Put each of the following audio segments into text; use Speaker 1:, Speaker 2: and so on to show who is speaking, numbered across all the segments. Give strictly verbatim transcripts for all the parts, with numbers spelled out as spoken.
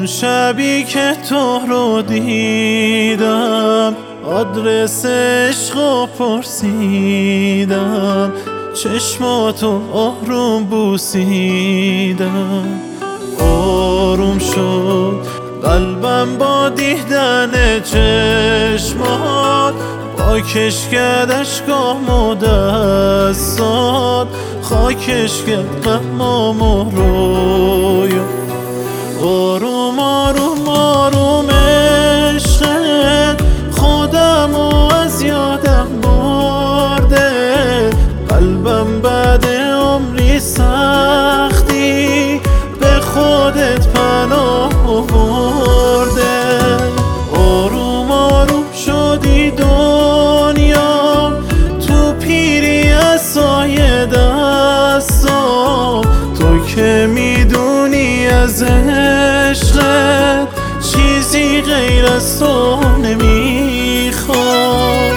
Speaker 1: اون شبی که تو رو دیدم آدرس عشقو پرسیدم، چشماتو آروم بوسیدم. آروم شد قلبم با دیدن چشمات، پاکش کرد اشکام و دستات، خاکش کرد غمام و رویا. آروم آروم آروم عشقت خودم و از یادم برده، قلبم بعد عمری سختی به خودت پناه برده. آروم آروم شدی دنیا تو پیری از سایه دستام، تو که میدونی از عشقت چیزی غیر از تو نمیخوام.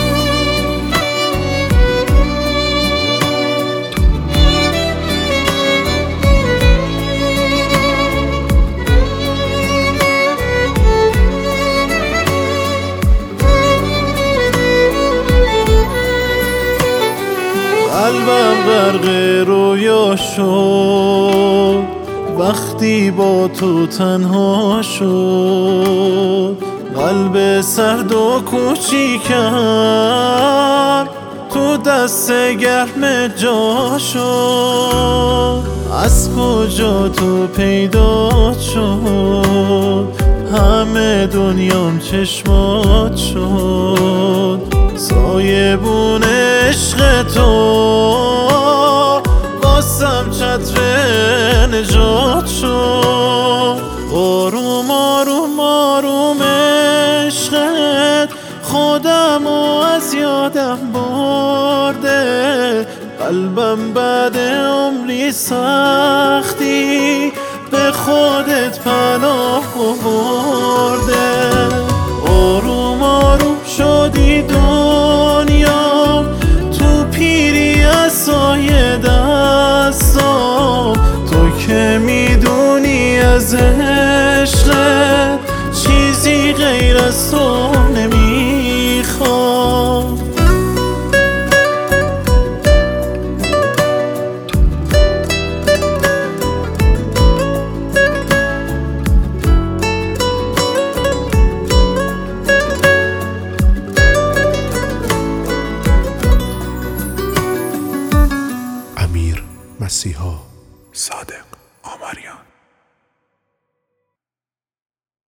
Speaker 1: قلبم غرق رویا شد وقتی با تو تنها شد، قلب سرد و کوچیکم تو دست گرم جا شد. از کجا تو پیدا شد، همه دنیام چشمات شد. سایبون عشق تو واسم چتر نجات شد. آروم آروم آروم عشقت خودم و از یادم برده، قلبم بعد عمری سختی به خودت پناه برده. آروم آروم شدی دنیا تو پیری از سایه دستام، تو که میدونی از عشقت چیزی غیر از تو نمیخوام.
Speaker 2: امیر مسیحا، صادق آمریان.